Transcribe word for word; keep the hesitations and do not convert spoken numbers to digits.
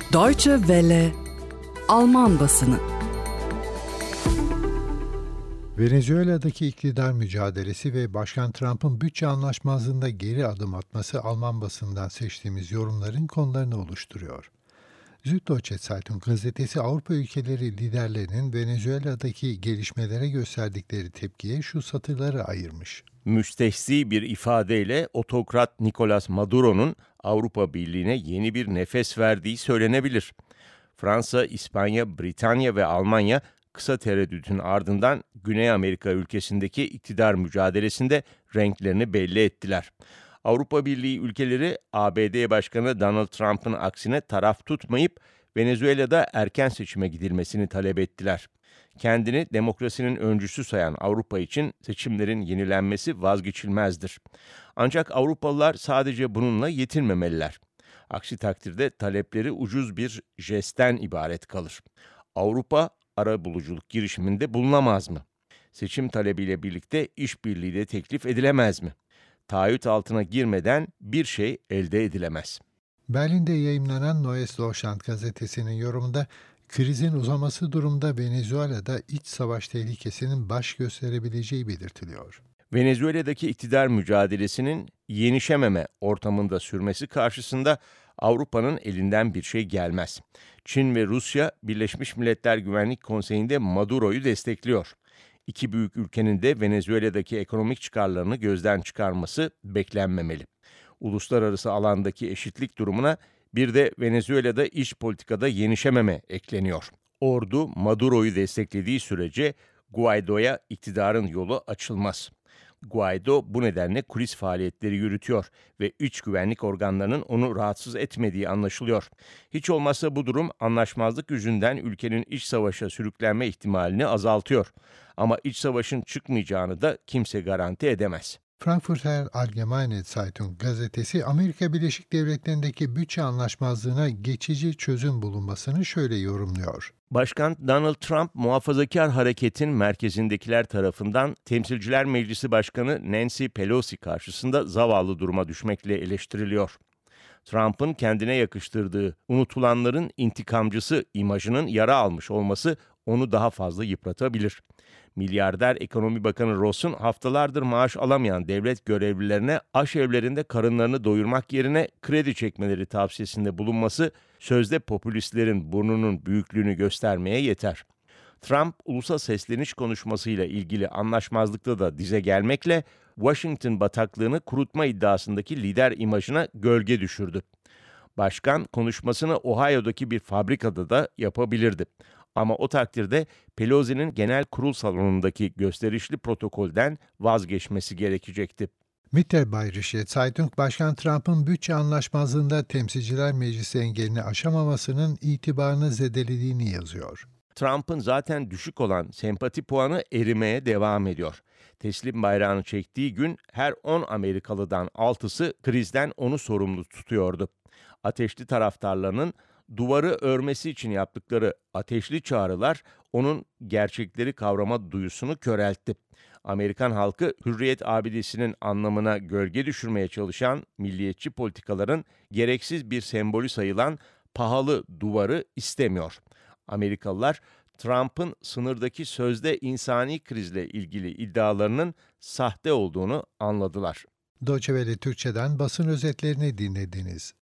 Deutsche Welle Alman basını. Venezuela'daki iktidar mücadelesi ve Başkan Trump'ın bütçe anlaşmazlığında geri adım atması Alman basından seçtiğimiz yorumların konularını oluşturuyor. Süddeutsche Zeitung gazetesi Avrupa ülkeleri liderlerinin Venezuela'daki gelişmelere gösterdikleri tepkiye şu satırları ayırmış. Müstehzi bir ifadeyle otokrat Nicolas Maduro'nun Avrupa Birliği'ne yeni bir nefes verdiği söylenebilir. Fransa, İspanya, Britanya ve Almanya kısa tereddütün ardından Güney Amerika ülkesindeki iktidar mücadelesinde renklerini belli ettiler. Avrupa Birliği ülkeleri A B D Başkanı Donald Trump'ın aksine taraf tutmayıp Venezuela'da erken seçime gidilmesini talep ettiler. Kendini demokrasinin öncüsü sayan Avrupa için seçimlerin yenilenmesi vazgeçilmezdir. Ancak Avrupalılar sadece bununla yetinmemeliler. Aksi takdirde talepleri ucuz bir jestten ibaret kalır. Avrupa arabuluculuk girişiminde bulunamaz mı? Seçim talebiyle birlikte işbirliği de teklif edilemez mi? Taahhüt altına girmeden bir şey elde edilemez. Berlin'de yayımlanan Neues Deutschland gazetesinin yorumunda krizin uzaması durumda Venezuela'da iç savaş tehlikesinin baş gösterebileceği belirtiliyor. Venezuela'daki iktidar mücadelesinin yenişememe ortamında sürmesi karşısında Avrupa'nın elinden bir şey gelmez. Çin ve Rusya Birleşmiş Milletler Güvenlik Konseyi'nde Maduro'yu destekliyor. İki büyük ülkenin de Venezuela'daki ekonomik çıkarlarını gözden çıkarması beklenmemeli. Uluslararası alandaki eşitlik durumuna bir de Venezuela'da iç politikada yenişememe ekleniyor. Ordu Maduro'yu desteklediği sürece Guaido'ya iktidarın yolu açılmaz. Guaido bu nedenle kulis faaliyetleri yürütüyor ve iç güvenlik organlarının onu rahatsız etmediği anlaşılıyor. Hiç olmazsa bu durum anlaşmazlık yüzünden ülkenin iç savaşa sürüklenme ihtimalini azaltıyor. Ama iç savaşın çıkmayacağını da kimse garanti edemez. Frankfurter Allgemeine Zeitung gazetesi Amerika Birleşik Devletleri'ndeki bütçe anlaşmazlığına geçici çözüm bulunmasını şöyle yorumluyor. Başkan Donald Trump, muhafazakar hareketin merkezindekiler tarafından Temsilciler Meclisi Başkanı Nancy Pelosi karşısında zavallı duruma düşmekle eleştiriliyor. Trump'ın kendine yakıştırdığı unutulanların intikamcısı imajının yara almış olması onu daha fazla yıpratabilir. Milyarder Ekonomi Bakanı Ross'un haftalardır maaş alamayan devlet görevlilerine aşevlerinde karınlarını doyurmak yerine kredi çekmeleri tavsiyesinde bulunması sözde popülistlerin burnunun büyüklüğünü göstermeye yeter. Trump, ulusa sesleniş konuşmasıyla ilgili anlaşmazlıkta da dize gelmekle Washington bataklığını kurutma iddiasındaki lider imajına gölge düşürdü. Başkan konuşmasını Ohio'daki bir fabrikada da yapabilirdi. Ama o takdirde Pelosi'nin genel kurul salonundaki gösterişli protokolden vazgeçmesi gerekecekti. Mittelbayerische Zeitung, Başkan Trump'ın bütçe anlaşmazlığında Temsilciler Meclisi engelini aşamamasının itibarını zedelediğini yazıyor. Trump'ın zaten düşük olan sempati puanı erimeye devam ediyor. Teslim bayrağını çektiği gün her on Amerikalıdan altısı krizden onu sorumlu tutuyordu. Ateşli taraftarlarının duvarı örmesi için yaptıkları ateşli çağrılar onun gerçekleri kavrama duyusunu köreltti. Amerikan halkı hürriyet abidesinin anlamına gölge düşürmeye çalışan milliyetçi politikaların gereksiz bir sembolü sayılan pahalı duvarı istemiyor. Amerikalılar Trump'ın sınırdaki sözde insani krizle ilgili iddialarının sahte olduğunu anladılar. Deutsche Welle Türkçe'den basın özetlerini dinlediniz.